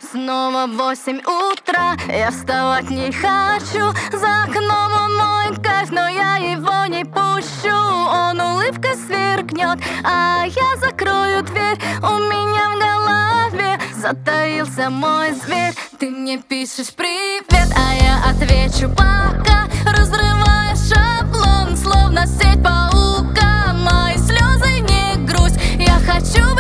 Снова 8 утра, я вставать не хочу. За окном он мой кайф, но я его не пущу. Он улыбкой сверкнет, а я закрою дверь. У меня в голове затаился мой зверь. Ты мне пишешь привет, а я отвечу пока, разрывая шаблон, словно сеть паука. Мои слезы не грусть, я хочу